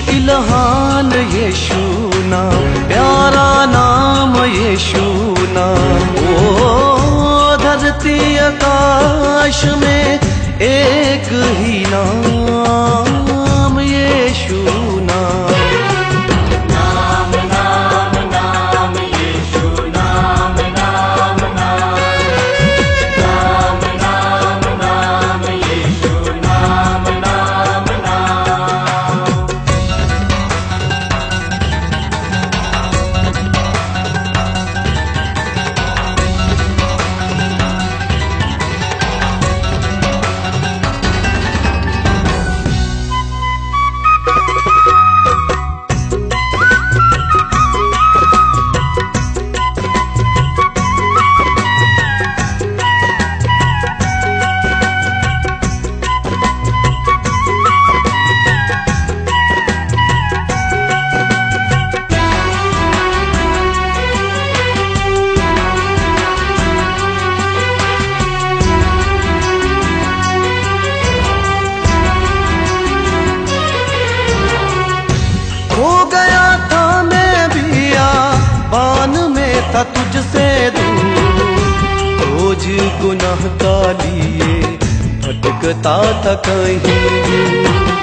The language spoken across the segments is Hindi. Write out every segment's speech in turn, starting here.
इल्हान यीशु नाम, प्यारा नाम यीशु नाम। ओ धरती आकाश में एक ही नाम यीशु नाम। तुझसे दूर बोझ गुनाह का लिए भटकता था कहीं।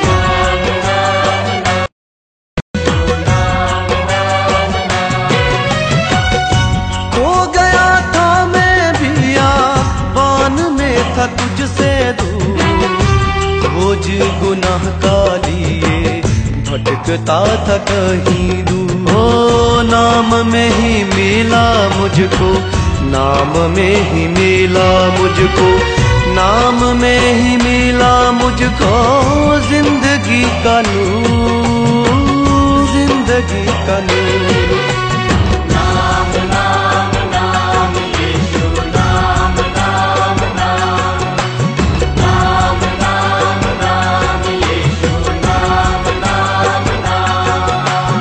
हो गया था मैं भी आबान में था तुझसे दूर बोझ गुनाह का लिए भटकता था कहीं दूर। ओ नाम में ही मिला मुझको, नाम में ही मिला मुझको, नाम में ही मिला मुझको जिंदगी का नूर, जिंदगी का नूर। नाम नाम नाम यीशु नाम नाम नाम, नाम नाम नाम यीशु नाम नाम नाम।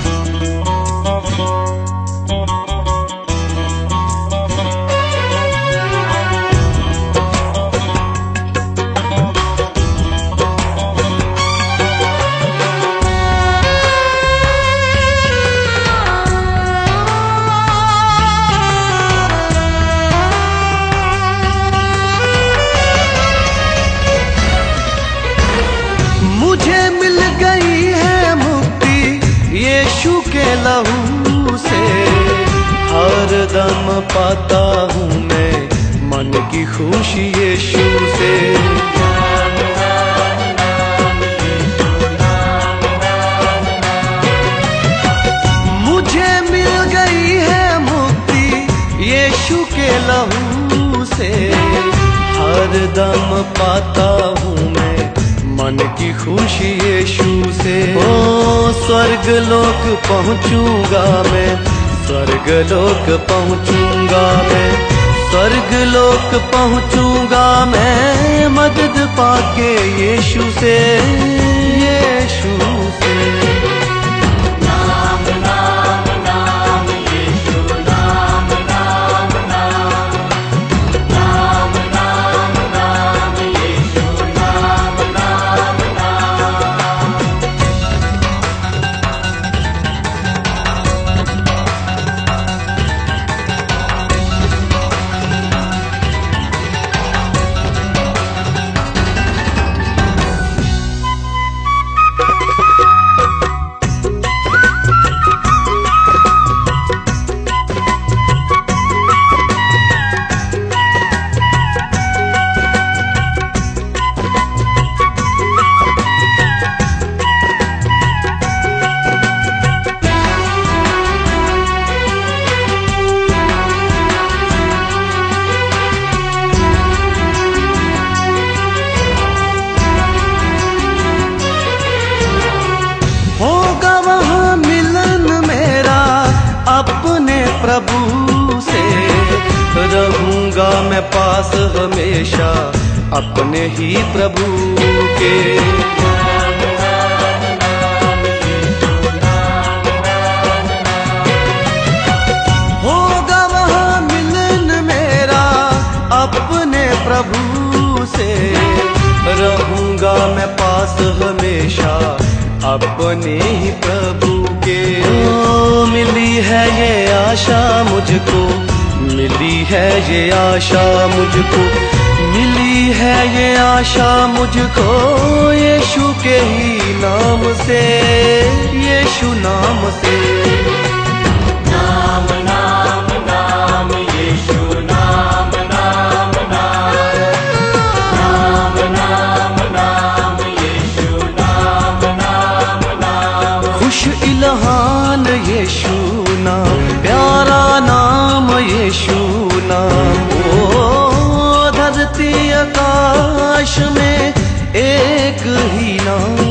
मुझे मिल गई है मुक्ति यीशु के लहू से, हर दम पाता हूँ मैं मन की खुशी यीशु से। मुझे मिल गई है मुक्ति यीशु के लहू से, हर दम पाता हूँ मैं मन की खुशी यीशु से। ओ स्वर्ग लोक पहुँचूंगा मैं, स्वर्ग लोक पहुँचूंगा मैं, स्वर्ग लोक पहुँचूंगा मैं मदद पाके यीशु से, यीशु से। नाम नाम नाम यीशु नाम नाम नाम, नाम नाम नाम यीशु नाम नाम नाम। प्रभु से रहूंगा मैं पास हमेशा अपने ही प्रभु के। होगा वहाँ मिलन मेरा अपने प्रभु से, रहूंगा मैं पास हमेशा अपने ही प्रभु के। ओ मिली है ये आशा मुझको, मिली है ये आशा मुझको, मिली है ये आशा मुझको, यीशु के ही नाम से, यीशु नाम से। नाम नाम नाम यीशु नाम नाम नाम, नाम नाम नाम यीशु नाम नाम नाम। खुश इल्हान यीशु नाम, प्यारा नाम यीशु नाम। ओ धरती आकाश में एक ही नाम